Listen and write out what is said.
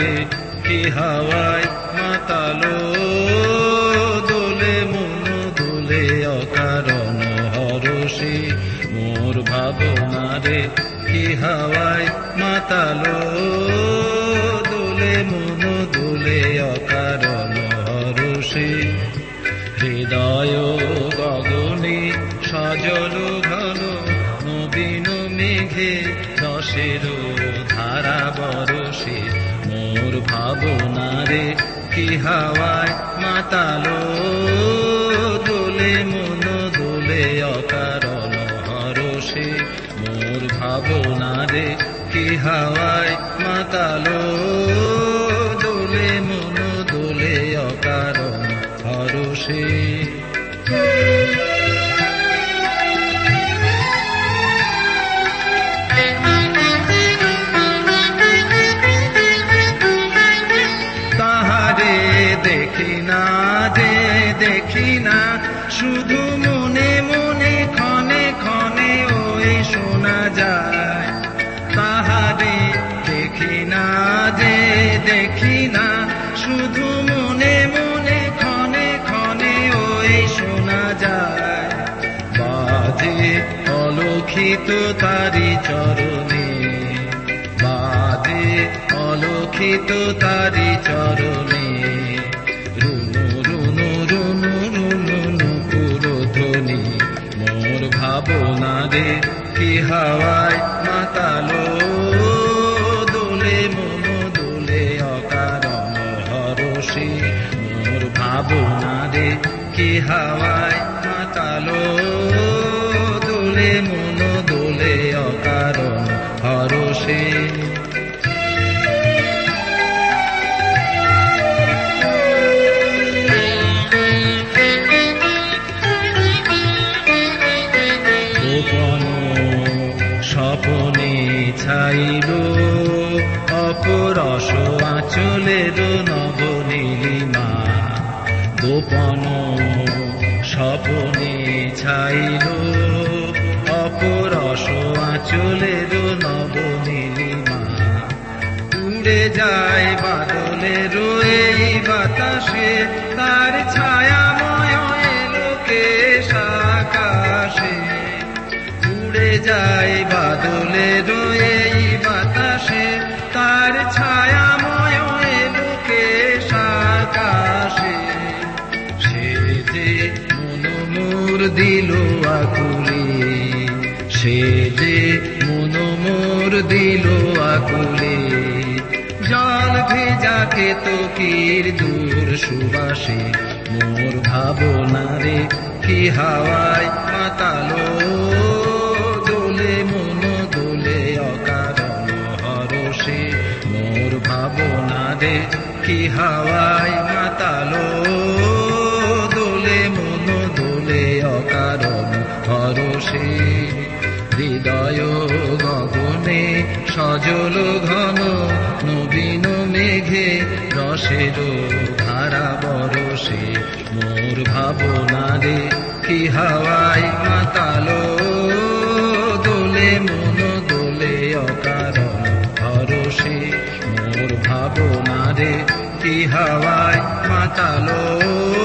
রে কি হাওয়ায় মাতালো, দোলে মন দোলে অকারণ হরষে মোর ভাবনা রে কি হাওয়ায় মাতালো, দোলে মন দোলে অকারণ হরষে। হৃদয় গগনে সজল ঘন নবীন মেঘে রসের ধারা বরষে মোর ভাবনা রে কি হাওয়ায় মাতালো, দোলে মন দোলে অকারণ হরষে মোর ভাবনা রে কি হাওয়ায় মাতালো, দোলে মন দোলে অকারণ হরষে। তাহারে দেখি না যে দেখি না, শুধু মনে মনে ক্ষণে ক্ষণে ওই শোনা যায়। তাহারে দেখি না যে দেখি না, শুধু মনে মনে ক্ষণে ক্ষণে ওই শোনা যায়। বাজে অলক্ষিত তারি চরণে, বাজে অলক্ষিত তারি চরণে, রুনু রুনু রুনু রুনু নুপুর ধ্বনি মোর ভাবনা রে কি হাওয়ায় মাতালো, দোলে মন দোলে অকারণ হরষে মোর ভাবনা রে কি হাওয়ায় মাতালো, দোলে মন দোলে অকারণ হরষে। গোপন স্বপনে ছাইল অপরস আঁচলের নবনীলিমা, গোপন স্বপনে ছাইল অপরস আঁচলের নবনীলিমা। উড়ে যায় বাদলের এই বাতাসে, তার ছায়াময় লোকেশ আকাশে। উড়ে যায় বাদলের এই বাতাসে, তার ছায়াময় লোকেশ আকাশে। সে যে মন মোর দিল আকুলে, সে যে মন মোর দিল আকুলে, জল ভেজা কেতকীর দূর সুবাসে মোর ভাবনা রে কি হাওয়ায় মাতালো, দোলে মন দোলে অকারণ হরষে মোর ভাবনা রে কি হাওয়ায় মাতালো, দোলে মন দোলে অকারণ হরষে। হৃদয় গগনে সজল ঘন নবীন মেঘে রসের ধারা বরষে মোর ভাবনা রে কি হাওয়ায় মাতালো, দোলে মন দোলে অকারণ হরষে মোর ভাবনা রে কি হাওয়ায় মাতালো।